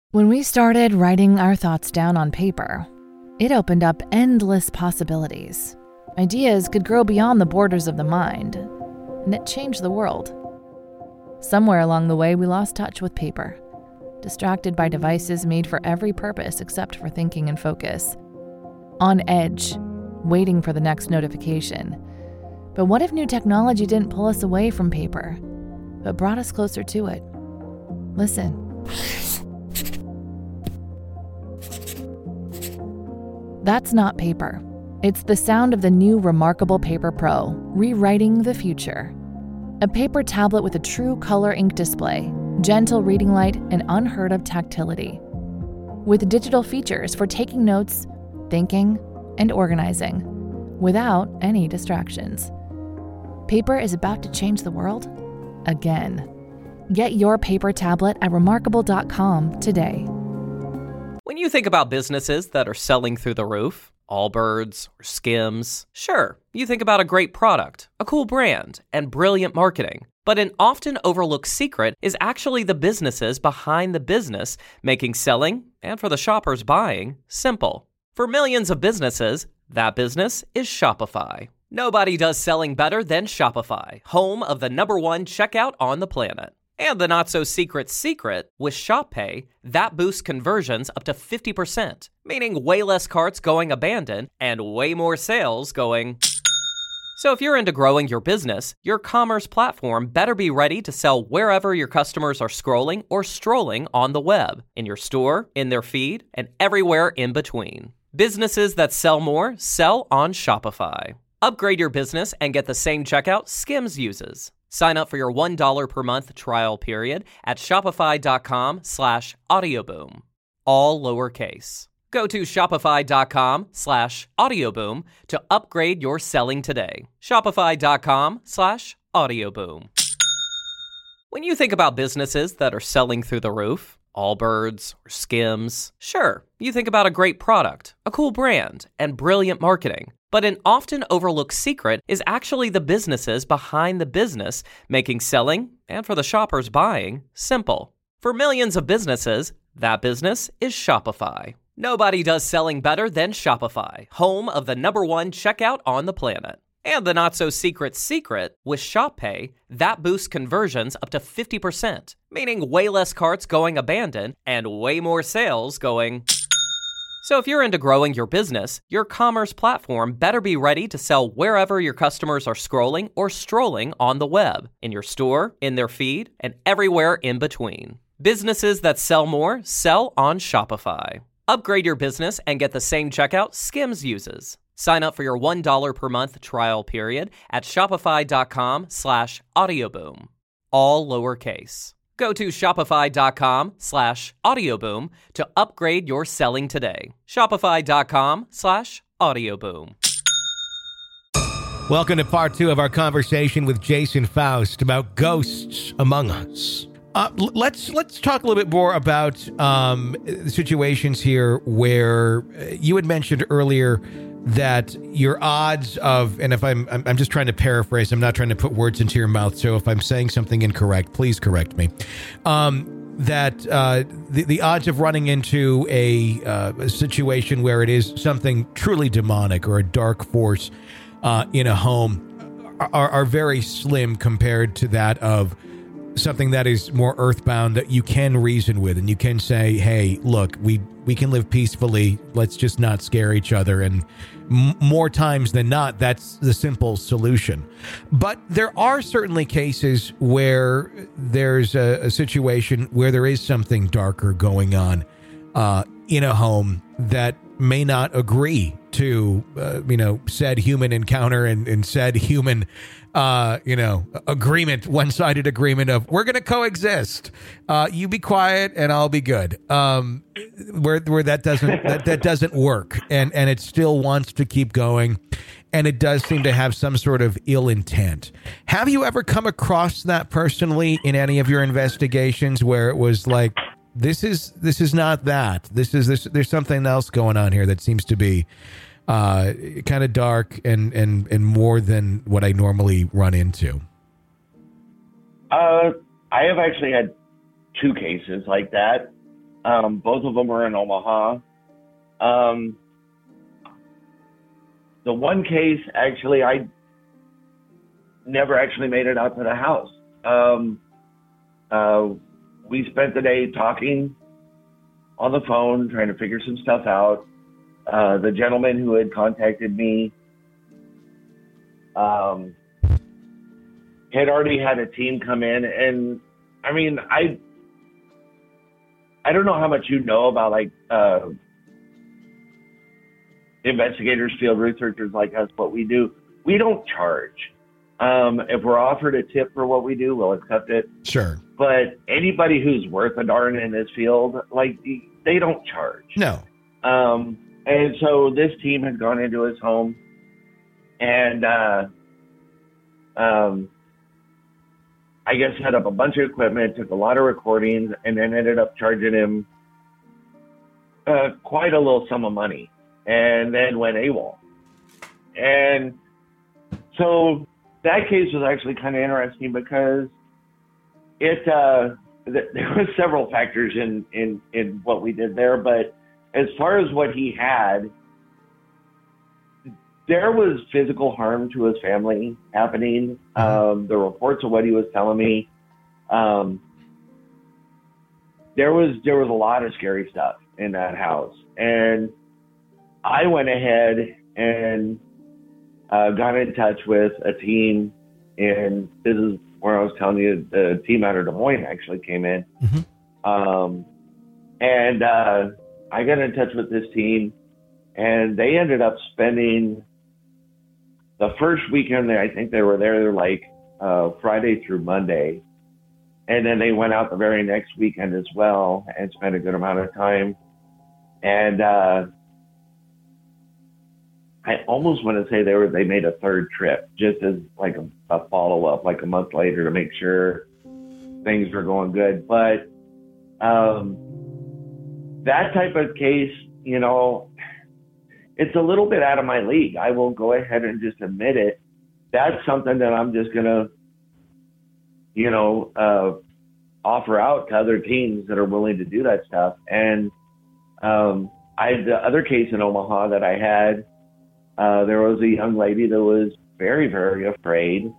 When we started writing our thoughts down on paper, it opened up endless possibilities. Ideas could grow beyond the borders of the mind, and it changed the world. Somewhere along the way, we lost touch with paper, distracted by devices made for every purpose except for thinking and focus. On edge, waiting for the next notification. But what if new technology didn't pull us away from paper, but brought us closer to it? Listen. That's not paper. It's the sound of the new Remarkable Paper Pro, rewriting the future. A paper tablet with a true color ink display, gentle reading light, and unheard of tactility. With digital features for taking notes, thinking, and organizing, without any distractions. Paper is about to change the world again. Get your paper tablet at remarkable.com today. When you think about businesses that are selling through the roof, Allbirds or Skims, sure, you think about a great product, a cool brand, and brilliant marketing. But an often overlooked secret is actually the businesses behind the business, making selling, and for the shoppers buying, simple. For millions of businesses, that business is Shopify. Nobody does selling better than Shopify, home of the #1 checkout on the planet. And the not-so-secret secret, with Shop Pay, that boosts conversions up to 50%, meaning way less carts going abandoned and way more sales going. So if you're into growing your business, your commerce platform better be ready to sell wherever your customers are scrolling or strolling on the web, in your store, in their feed, and everywhere in between. Businesses that sell more sell on Shopify. Upgrade your business and get the same checkout Skims uses. Sign up for your $1 per month trial period at shopify.com/audioboom. All lowercase. Go to shopify.com/audioboom to upgrade your selling today. Shopify.com/audioboom. When you think about businesses that are selling through the roof, Allbirds or Skims, sure, you think about a great product, a cool brand, and brilliant marketing. But an often overlooked secret is actually the businesses behind the business, making selling, and for the shoppers buying, simple. For millions of businesses, that business is Shopify. Nobody does selling better than Shopify, home of the #1 checkout on the planet. And the not-so-secret secret, with Shop Pay, that boosts conversions up to 50%, meaning way less carts going abandoned and way more sales going. So if you're into growing your business, your commerce platform better be ready to sell wherever your customers are scrolling or strolling on the web, in your store, in their feed, and everywhere in between. Businesses that sell more sell on Shopify. Upgrade your business and get the same checkout Skims uses. Sign up for your $1 per month trial period at shopify.com/audioboom. All lowercase. Go to shopify.com/audioboom to upgrade your selling today. Shopify.com/audioboom. Welcome to part 2 of our conversation with Jason Faust about ghosts among us. Let's talk a little bit more about the situations here where you had mentioned earlier that your odds of, and if I'm just trying to paraphrase, I'm not trying to put words into your mouth, so if I'm saying something incorrect, please correct me. That the odds of running into a situation where it is something truly demonic or a dark force in a home are very slim compared to that of something that is more earthbound that you can reason with and you can say, hey, look, we can live peacefully. Let's just not scare each other. And more times than not, that's the simple solution. But there are certainly cases where there's a situation where there is something darker going on in a home that may not agree to, said human encounter and said human agreement, one-sided agreement of we're going to coexist. You be quiet and I'll be good. Where that doesn't work, and it still wants to keep going, and it does seem to have some sort of ill intent. Have you ever come across that personally in any of your investigations where it was like, this is not that. There's something else going on here that seems to be kind of dark and more than what I normally run into? I have actually had 2 cases like that. Both of them were in Omaha. The one case, actually, I never actually made it out to the house. We spent the day talking on the phone, trying to figure some stuff out. The gentleman who had contacted me had already had a team come in. And I mean, I don't know how much you know about like investigators, field researchers like us, what we do. We don't charge. If we're offered a tip for what we do, we'll accept it. Sure. But anybody who's worth a darn in this field, like, they don't charge. No. And so this team had gone into his home and, I guess set up a bunch of equipment, took a lot of recordings, and then ended up charging him quite a little sum of money, and then went AWOL. And so that case was actually kind of interesting because there were several factors in what we did there, but as far as what he had, there was physical harm to his family happening. The reports of what he was telling me, there was a lot of scary stuff in that house. And I went ahead and got in touch with a team, and this is where I was telling you the team out of Des Moines actually came in. And I got in touch with this team, and they ended up spending the first weekend. I think they were there like Friday through Monday. And then they went out the very next weekend as well and spent a good amount of time. And I almost want to say they made a third trip just as like a follow-up, like a month later, to make sure things were going good. But that type of case, you know, it's a little bit out of my league. I will go ahead and just admit it. That's something that I'm just going to, you know, offer out to other teams that are willing to do that stuff. And the other case in Omaha that I had, there was a young lady that was very, very afraid,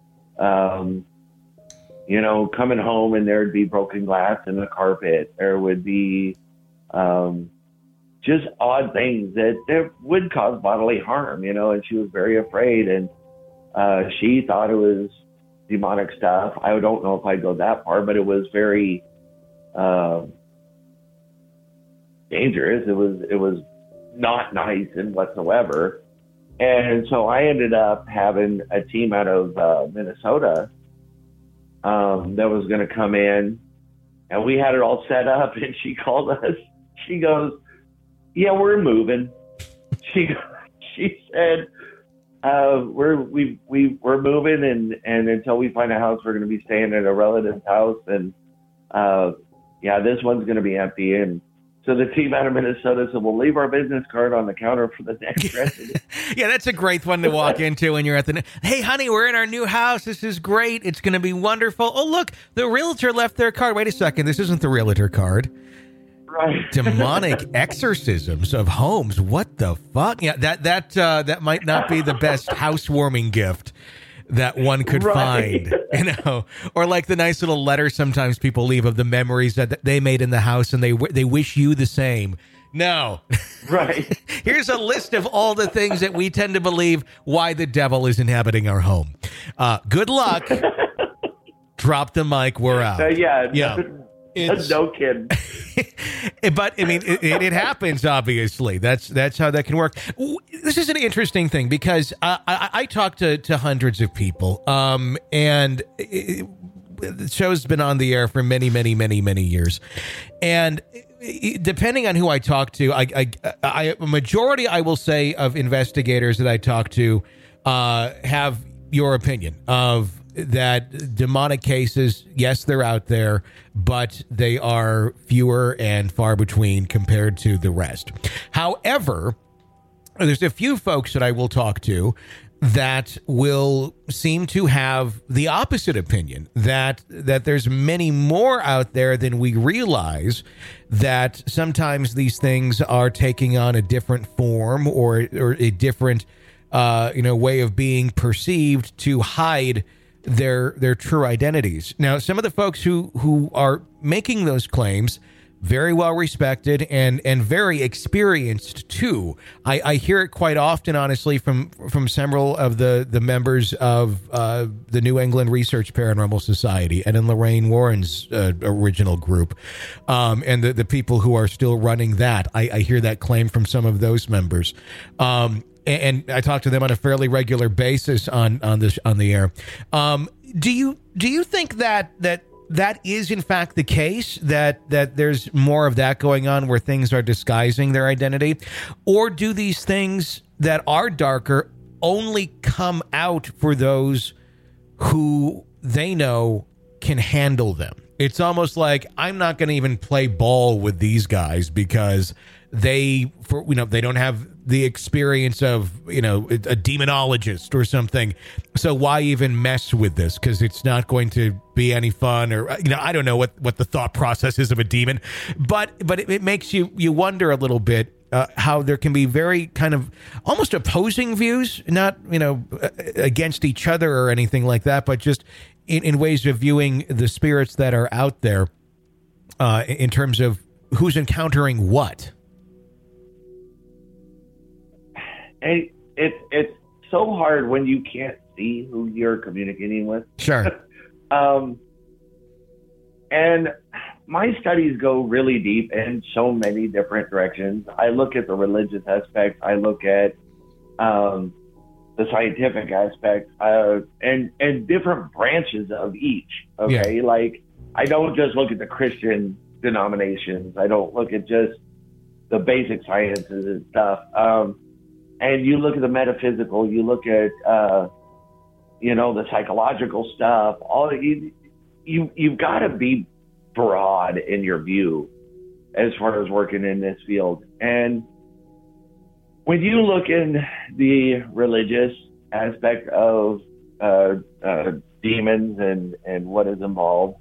you know, coming home and there'd be broken glass in the carpet. There would be just odd things that would cause bodily harm, you know, and she was very afraid. And she thought it was demonic stuff. I don't know if I'd go that far, but it was very dangerous. It was not nice and whatsoever. And so I ended up having a team out of Minnesota that was going to come in, and we had it all set up. And she called us. She goes, "Yeah, we're moving." She said, "We're moving, and until we find a house, we're going to be staying at a relative's house, and yeah, this one's going to be empty." And so the team out of Minnesota said, "We'll leave our business card on the counter for the next resident." Yeah, that's a great one to walk into when you're at the, "Hey, honey, we're in our new house. This is great. It's going to be wonderful. Oh, look, the realtor left their card. Wait a second. This isn't the realtor card." Right. Demonic exorcisms of homes. What the fuck? Yeah, that might not be the best housewarming gift that one could find, you know, or like the nice little letter sometimes people leave of the memories that they made in the house, and they wish you the same. No. Right. Here's a list of all the things that we tend to believe why the devil is inhabiting our home. Good luck. Drop the mic. We're out. Yeah. It's no kidding. But I mean, it happens. Obviously, that's how that can work. This is an interesting thing because I talk to hundreds of people, and the show's been on the air for many years, and depending on who I talk to, a majority, I will say, of investigators that I talk to have your opinion of that demonic cases. Yes, they're out there, but they are fewer and far between compared to the rest. However, there's a few folks that I will talk to that will seem to have the opposite opinion, that there's many more out there than we realize, that sometimes these things are taking on a different form or a different way of being perceived to hide their true identities. Now, some of the folks who are making those claims, very well respected and very experienced too. I hear it quite often, honestly, from several of the members of the New England Research Paranormal Society, Ed and Lorraine Warren's original group, and the people who are still running that. I hear that claim from some of those members. And I talk to them on a fairly regular basis on the air. Do you think that is in fact the case, that there's more of that going on where things are disguising their identity? Or do these things that are darker only come out for those who they know can handle them? It's almost like, I'm not going to even play ball with these guys because they don't have the experience of, a demonologist or something. So why even mess with this? Because it's not going to be any fun, or, I don't know what the thought process is of a demon, but it makes you wonder a little bit how there can be very kind of almost opposing views, not, against each other or anything like that, but just in ways of viewing the spirits that are out there in terms of who's encountering what. And it's so hard when you can't see who you're communicating with. Sure. And my studies go really deep in so many different directions. I look at the religious aspect. I look at the scientific aspect, and different branches of each. Okay. Yeah. Like, I don't just look at the Christian denominations. I don't look at just the basic sciences and stuff. And you look at the metaphysical, you look at, the psychological stuff. You've got to be broad in your view as far as working in this field. And when you look in the religious aspect of demons and what is involved,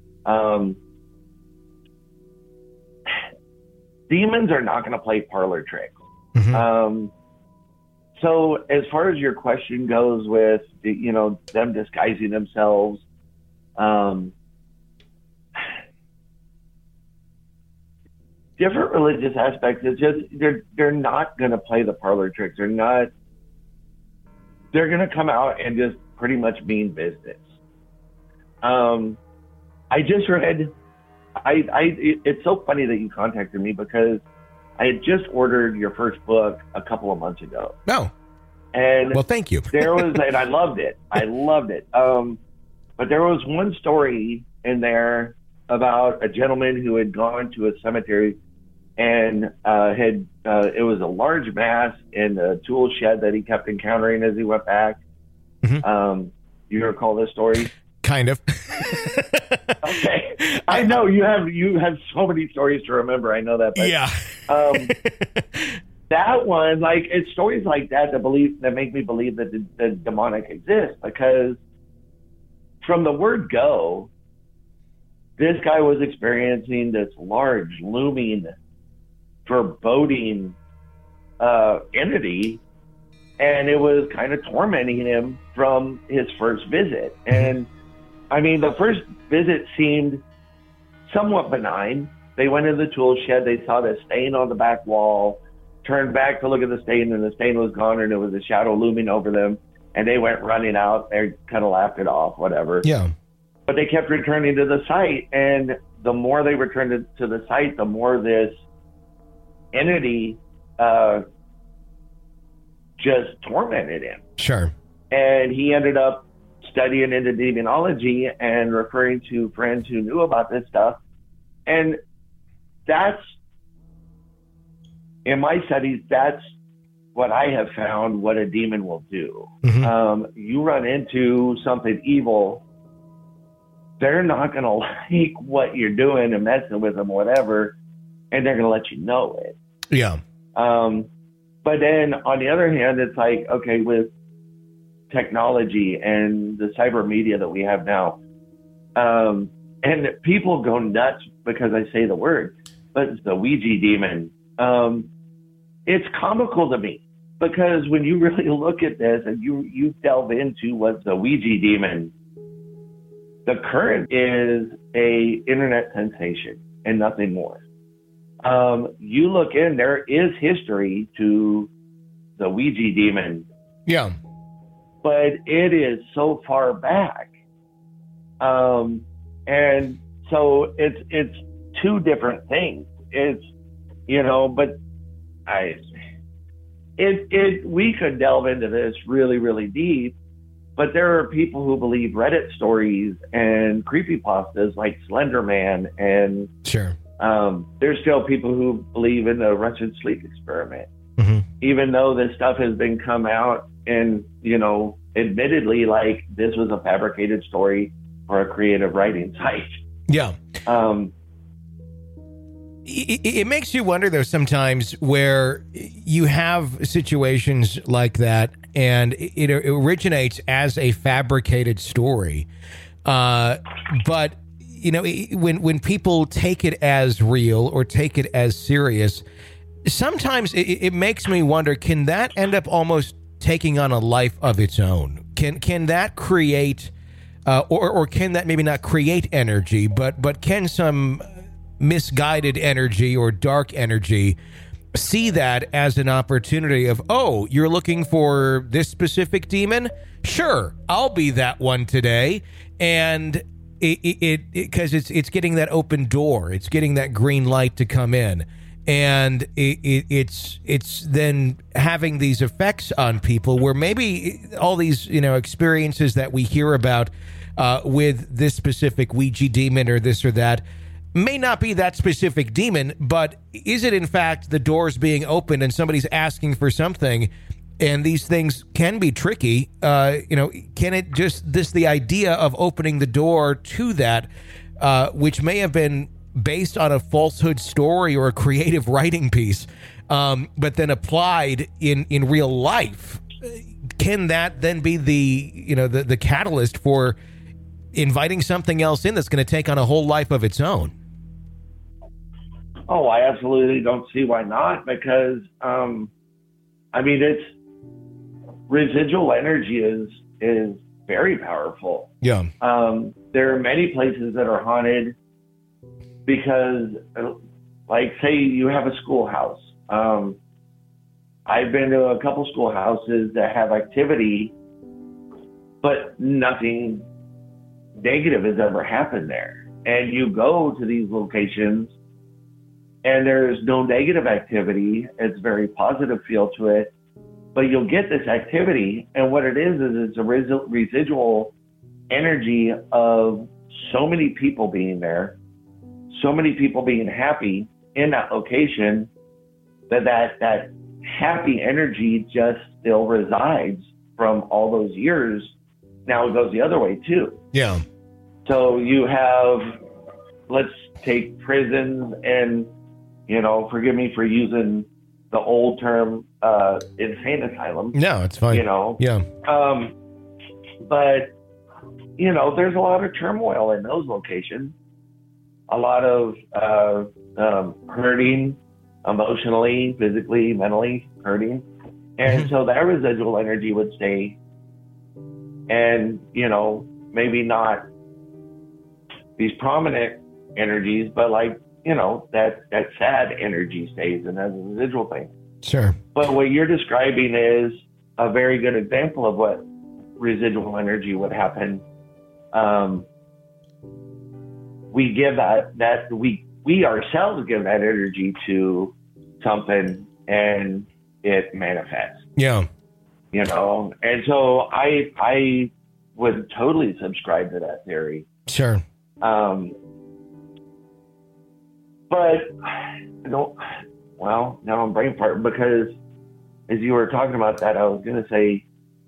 demons are not going to play parlor tricks. Mm-hmm. So as far as your question goes with, them disguising themselves, different religious aspects, it's just, they're not going to play the parlor tricks. They're going to come out and just pretty much mean business. I just read, it's so funny that you contacted me because I had just ordered your first book a couple of months ago. Oh. And well, thank you. and I loved it. But there was one story in there about a gentleman who had gone to a cemetery and it was a large mass in a tool shed that he kept encountering as he went back. Mm-hmm. You recall this story? Kind of. Okay. I know you have so many stories to remember. I know that. But, yeah. That one, like, it's stories like that that make me believe that the demonic exists, because from the word go, this guy was experiencing this large, looming, foreboding entity, and it was kind of tormenting him from his first visit. And I mean, the first visit seemed somewhat benign. They went into the tool shed, they saw the stain on the back wall, turned back to look at the stain, and the stain was gone, and there was a shadow looming over them, and they went running out. They kind of laughed it off, whatever. Yeah. But they kept returning to the site, and the more they returned to the site, the more this entity just tormented him. Sure. And he ended up studying into demonology and referring to friends who knew about this stuff. And that's, in my studies, that's what I have found what a demon will do. Mm-hmm. You run into something evil, they're not going to like what you're doing and messing with them, whatever, and they're going to let you know it. Yeah. But then on the other hand, it's like, okay, with technology and the cyber media that we have now. And people go nuts because I say the word, but it's the Ouija demon. It's comical to me because when you really look at this and you delve into what's the Ouija demon, the current is a internet sensation and nothing more. You look in, there is history to the Ouija demon. Yeah. But it is so far back. And so it's two different things. It's, but we could delve into this really, really deep, but there are people who believe Reddit stories and creepypastas like Slender Man, and sure. There's still people who believe in the Russian sleep experiment, even though this stuff has been come out and, admittedly, like this was a fabricated story for a creative writing site. Yeah. It makes you wonder, though, sometimes where you have situations like that and it originates as a fabricated story. But, when people take it as real or take it as serious, sometimes it makes me wonder, can that end up almost taking on a life of its own? Can that create, or can that maybe not create energy, but can some misguided energy or dark energy see that as an opportunity of, oh, you're looking for this specific demon? Sure, I'll be that one today. And because it's getting that open door, it's getting that green light to come in. And it's then having these effects on people where maybe all these, experiences that we hear about with this specific Ouija demon or this or that may not be that specific demon, but is it in fact the doors being opened and somebody's asking for something? And these things can be tricky. Can it just the idea of opening the door to that, which may have been based on a falsehood story or a creative writing piece, but then applied in real life, can that then be the catalyst for inviting something else in that's going to take on a whole life of its own? Oh, I absolutely don't see why not, because it's residual energy is very powerful. Yeah. There are many places that are haunted because, like, say you have a schoolhouse. I've been to a couple schoolhouses that have activity, but nothing negative has ever happened there. And you go to these locations and there's no negative activity. It's very positive feel to it, but you'll get this activity. And what it is it's a residual energy of so many people being there, so many people being happy in that location, that happy energy just still resides from all those years. Now it goes the other way too. Yeah. So you have, let's take prisons and, forgive me for using the old term, insane asylum. No, it's fine. Yeah. But, there's a lot of turmoil in those locations. A lot of hurting, emotionally, physically, mentally hurting. And so that residual energy would stay. And, maybe not these prominent energies, but that sad energy stays and as a residual thing. Sure. But what you're describing is a very good example of what residual energy would happen. We give we ourselves give that energy to something and it manifests. Yeah. And so I would totally subscribe to that theory. Sure. But now I'm brain farting because as you were talking about that, I was going to say,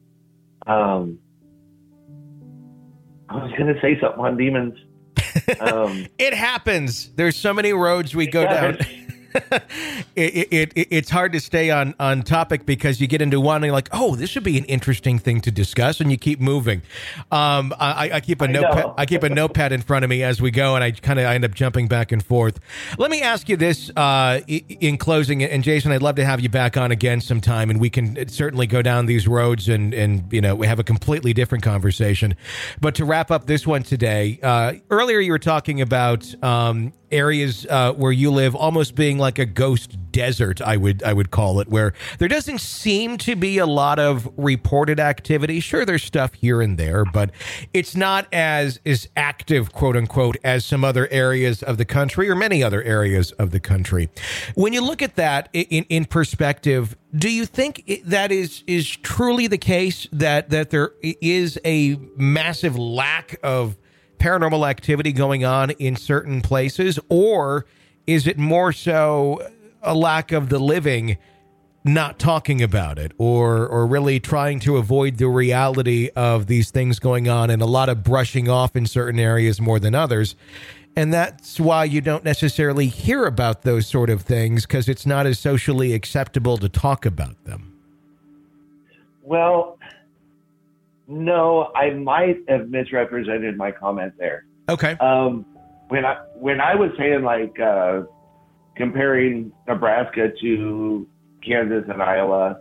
something on demons. It happens. There's so many roads we go down. It's hard to stay on topic because you get into one and you're like, oh, this should be an interesting thing to discuss, and you keep moving. I keep a notepad. I keep a notepad in front of me as we go, and I end up jumping back and forth. Let me ask you this in closing, and Jason, I'd love to have you back on again sometime, and we can certainly go down these roads and we have a completely different conversation. But to wrap up this one today, earlier you were talking about areas where you live almost being like a ghost desert, I would call it, where there doesn't seem to be a lot of reported activity. Sure, there's stuff here and there, but it's not as active, quote unquote, as some other areas of the country or many other areas of the country. When you look at that in perspective, do you think that is truly the case, that there is a massive lack of paranormal activity going on in certain places, or is it more so a lack of the living not talking about it, or really trying to avoid the reality of these things going on, and a lot of brushing off in certain areas more than others? And that's why you don't necessarily hear about those sort of things, because it's not as socially acceptable to talk about them. Well, no, I might have misrepresented my comment there. Okay. When I was saying, like, comparing Nebraska to Kansas and Iowa,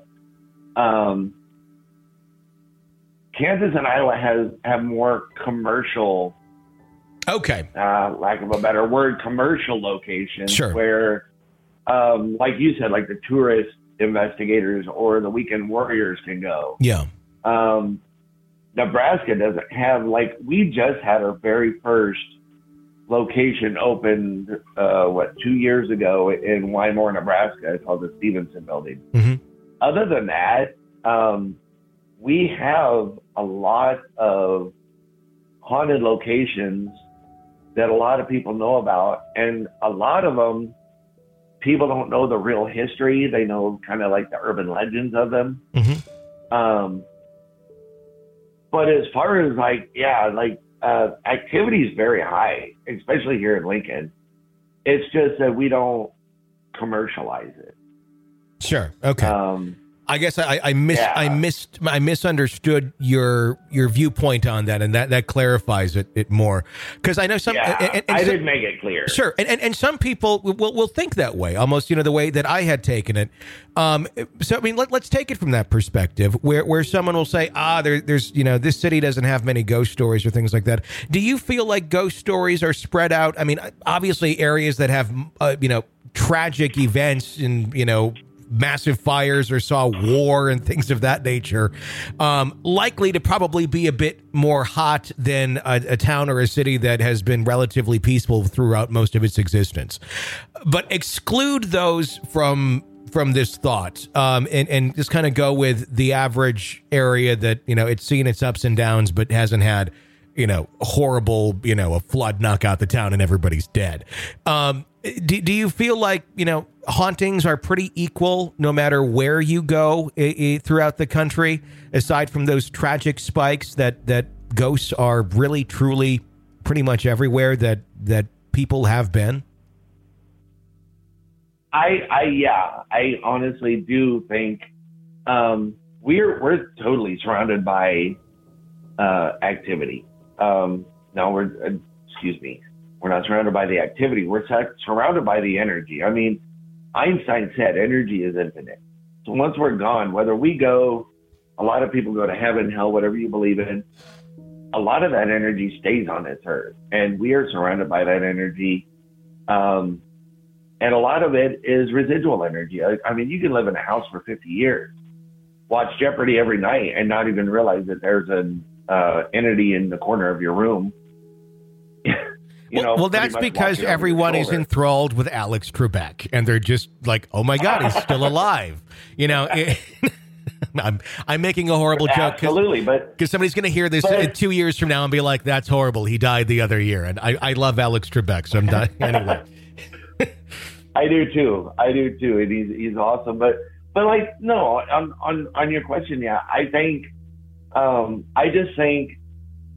Kansas and Iowa have more commercial, okay, lack of a better word, commercial locations. Sure. Where, like you said, like the tourist investigators or the weekend warriors can go. Yeah. Nebraska doesn't have, like, we just had our very first location opened, 2 years ago in Wymore, Nebraska, called the Stevenson Building. Mm-hmm. Other than that, we have a lot of haunted locations that a lot of people know about, and a lot of them, people don't know the real history. They know kind of like the urban legends of them. Mm-hmm. But as far as activity is very high, especially here in Lincoln. It's just that we don't commercialize it. Sure. Okay. I guess I misunderstood your viewpoint on that, and that clarifies it more, because I know some. Yeah, I did make it clear. Sure, and some people will think that way, almost the way that I had taken it. So I mean, let's take it from that perspective, where someone will say, there's this city doesn't have many ghost stories or things like that. Do you feel like ghost stories are spread out? I mean, obviously areas that have tragic events and massive fires or saw war and things of that nature, likely to probably be a bit more hot than a town or a city that has been relatively peaceful throughout most of its existence. But exclude those from this thought, and just kind of go with the average area that, it's seen its ups and downs, but hasn't had, horrible, a flood knock out the town and everybody's dead. Do you feel like, hauntings are pretty equal no matter where you go throughout the country, aside from those tragic spikes, that ghosts are really, truly pretty much everywhere that people have been? I honestly do think we're totally surrounded by activity. We're not surrounded by the activity. We're surrounded by the energy. I mean, Einstein said energy is infinite. So once we're gone, whether we go, a lot of people go to heaven, hell, whatever you believe in, a lot of that energy stays on this earth. And we are surrounded by that energy. And a lot of it is residual energy. I mean, you can live in a house for 50 years, watch Jeopardy every night, and not even realize that there's an entity in the corner of your room. Well, that's because everyone is enthralled with Alex Trebek, and they're just like, "Oh my God, he's still alive!" I'm making a horrible joke, absolutely, but because somebody's going to hear this 2 years from now and be like, "That's horrible. He died the other year." And I love Alex Trebek, so I'm done anyway. I do too, and he's awesome. But like, no, on your question, yeah, I think, I just think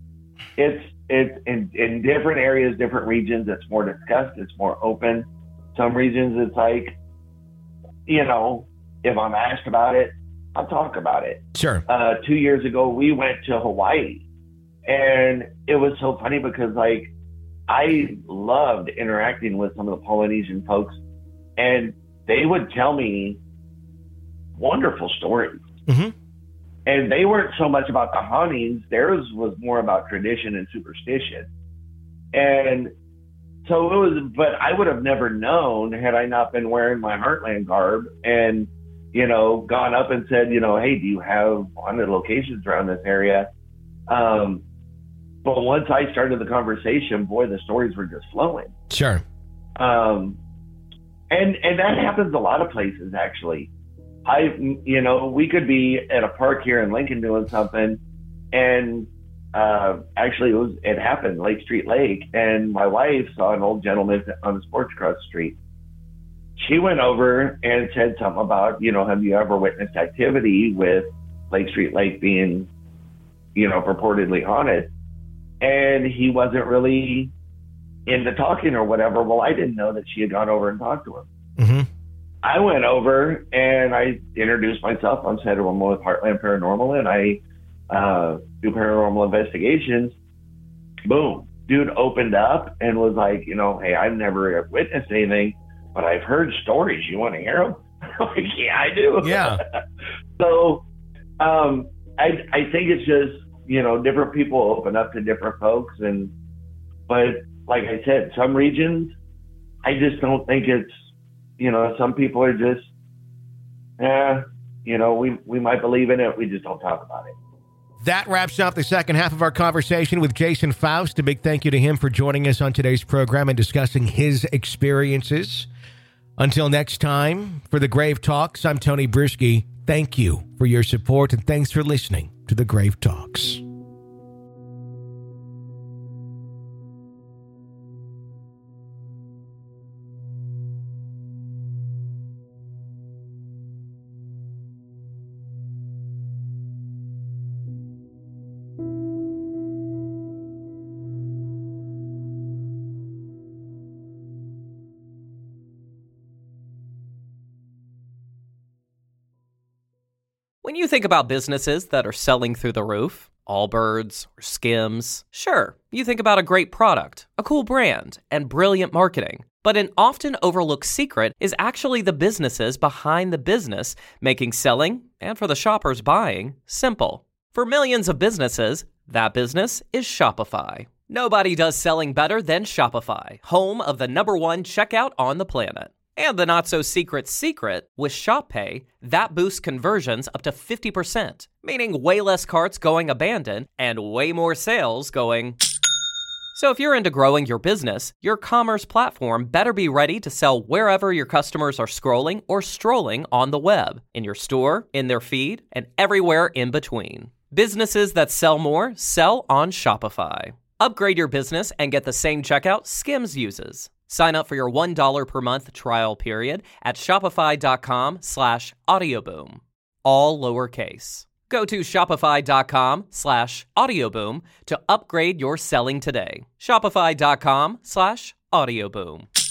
it's in different areas, different regions. It's more discussed. It's more open. Some regions it's like, you know, if I'm asked about it, I'll talk about it. Sure. 2 years ago, we went to Hawaii, and it was so funny because, like, I loved interacting with some of the Polynesian folks, and they would tell me wonderful stories. Mm-hmm. And they weren't so much about the hauntings. Theirs was more about tradition and superstition. And so it was, but I would have never known had I not been wearing my Heartland garb and, you know, gone up and said, you know, hey, do you have haunted locations around this area? But once I started the conversation, boy, the stories were just flowing. Sure. And that happens a lot of places, actually. You know, we could be at a park here in Lincoln doing something, and actually it happened, Lake Street Lake, and my wife saw an old gentleman on the porch across the street. She went over and said something about, you know, have you ever witnessed activity with Lake Street Lake being, you know, purportedly haunted? And he wasn't really into talking or whatever. Well, I didn't know that she had gone over and talked to him. Mm-hmm. I went over and I introduced myself. I'm Sandra Wilma with Heartland Paranormal, and I do paranormal investigations. Boom. Dude opened up and was like, you know, hey, I've never witnessed anything, but I've heard stories. You want to hear them? I'm like, yeah, I do. Yeah. So I think it's just, you know, different people open up to different folks. But like I said, some regions, I just don't think it's, you know, some people are just, you know, we might believe in it. We just don't talk about it. That wraps up the second half of our conversation with Jason Faust. A big thank you to him for joining us on today's program and discussing his experiences. Until next time, for the Grave Talks, I'm Tony Brisky. Thank you for your support, and thanks for listening to the Grave Talks. When you think about businesses that are selling through the roof, Allbirds or Skims, sure, you think about a great product, a cool brand, and brilliant marketing. But an often overlooked secret is actually the businesses behind the business, making selling, and for the shoppers buying, simple. For millions of businesses, that business is Shopify. Nobody does selling better than Shopify, home of the #1 checkout on the planet. And the not-so-secret secret, with Shop Pay, that boosts conversions up to 50%, meaning way less carts going abandoned and way more sales going. So if you're into growing your business, your commerce platform better be ready to sell wherever your customers are scrolling or strolling on the web, in your store, in their feed, and everywhere in between. Businesses that sell more sell on Shopify. Upgrade your business and get the same checkout Skims uses. Sign up for your $1 per month trial period at shopify.com/audioboom. All lowercase. Go to shopify.com/audioboom to upgrade your selling today. Shopify.com/audioboom.